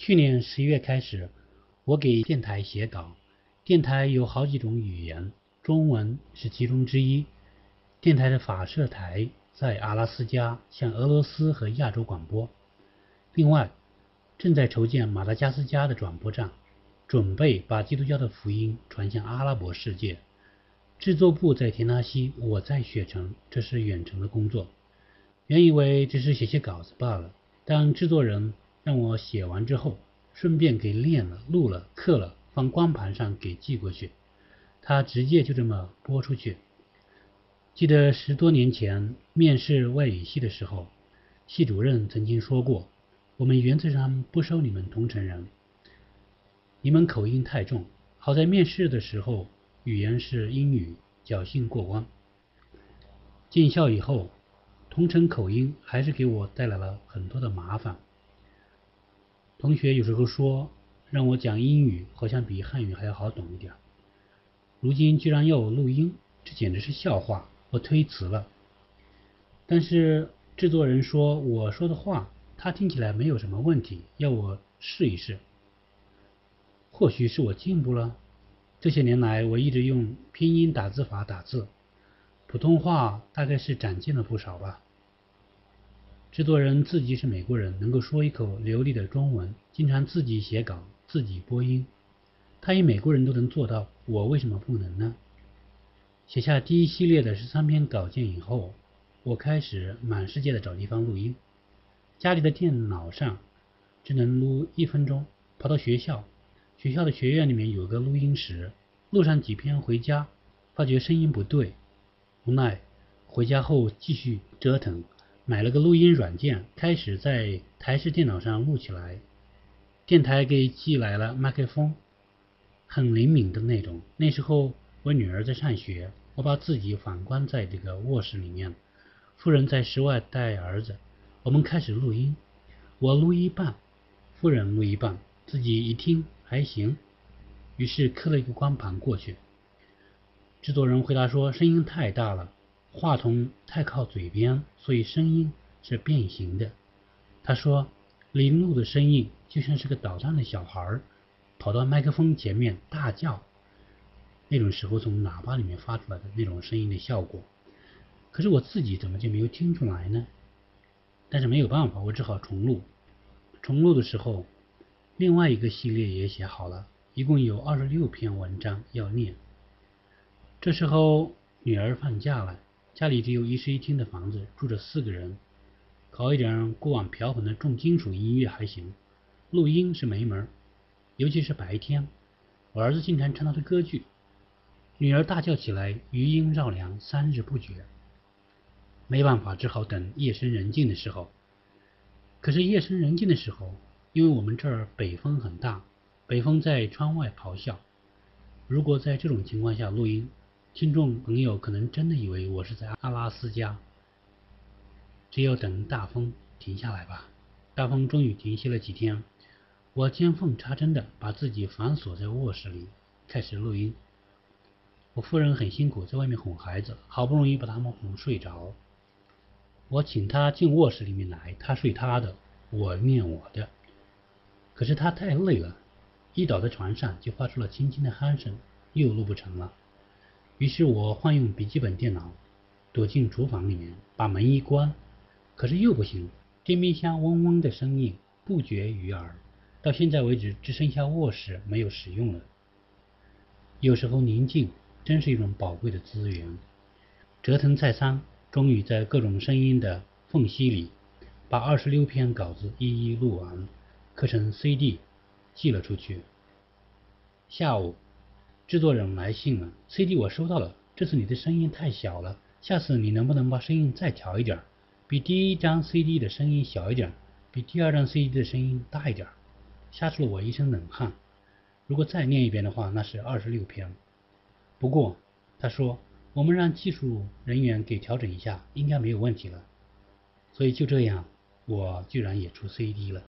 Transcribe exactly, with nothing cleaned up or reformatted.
去年十一月开始，我给电台写稿。电台有好几种语言，中文是其中之一。电台的发射台在阿拉斯加，向俄罗斯和亚洲广播。另外，正在筹建马达加斯加的转播站，准备把基督教的福音传向阿拉伯世界。制作部在田纳西，我在雪城，这是远程的工作。原以为只是写写稿子罢了，当制作人让我写完之后，顺便给练了、录了、刻了，放光盘上给寄过去，他直接就这么播出去。记得十多年前面试外语系的时候，系主任曾经说过，我们原则上不收你们同城人，你们口音太重。好在面试的时候语言是英语，侥幸过关。进校以后，同城口音还是给我带来了很多的麻烦。同学有时候说让我讲英语好像比汉语还要好懂一点，如今居然要我录音，这简直是笑话，我推辞了。但是制作人说我说的话他听起来没有什么问题，要我试一试。或许是我进步了，这些年来我一直用拼音打字法打字，普通话大概是长进了不少吧。制作人自己是美国人，能够说一口流利的中文，经常自己写稿自己播音，他一美国人都能做到，我为什么不能呢？写下第一系列的十三篇稿件以后，我开始满世界的找地方录音。家里的电脑上只能录一分钟，跑到学校，学校的学院里面有个录音室，录上几篇回家，发觉声音不对，无奈回家后继续折腾，买了个录音软件，开始在台式电脑上录起来。电台给寄来了麦克风，很灵敏的那种。那时候我女儿在上学，我把自己反关在这个卧室里面，夫人在室外带儿子，我们开始录音。我录一半，夫人录一半，自己一听还行，于是刻了一个光盘过去。制作人回答说声音太大了，话筒太靠嘴边，所以声音是变形的。他说林录的声音就像是个捣蛋的小孩跑到麦克风前面大叫，那种时候从喇叭里面发出来的那种声音的效果。可是我自己怎么就没有听出来呢？但是没有办法，我只好重录。重录的时候，另外一个系列也写好了，一共有二十六篇文章要念。这时候女儿放假了，家里只有一室一厅的房子，住着四个人，搞一点过往瓢盆的重金属音乐还行，录音是没门，尤其是白天，我儿子经常唱他的歌剧，女儿大叫起来，余音绕梁，三日不绝。没办法，只好等夜深人静的时候。可是夜深人静的时候，因为我们这儿北风很大，北风在窗外咆哮，如果在这种情况下录音，听众朋友可能真的以为我是在阿拉斯加。只有等大风停下来吧。大风终于停息了几天，我见缝插针的把自己反锁在卧室里，开始录音。我夫人很辛苦，在外面哄孩子，好不容易把他们哄睡着。我请他进卧室里面来，他睡他的，我念我的。可是他太累了，一倒在床上就发出了轻轻的鼾声，又录不成了。于是我换用笔记本电脑，躲进厨房里面，把门一关，可是又不行，电冰箱嗡嗡的声音不绝于耳，到现在为止只剩下卧室没有使用了。有时候宁静真是一种宝贵的资源。折腾再三，终于在各种声音的缝隙里，把二十六篇稿子一一录完，刻成 C D 寄了出去。下午制作人来信了， C D 我收到了，这次你的声音太小了，下次你能不能把声音再调一点，比第一张 C D 的声音小一点，比第二张 C D 的声音大一点。吓出了我一身冷汗，如果再念一遍的话，那是二十六篇。不过他说我们让技术人员给调整一下，应该没有问题了。所以就这样，我居然也出 C D 了。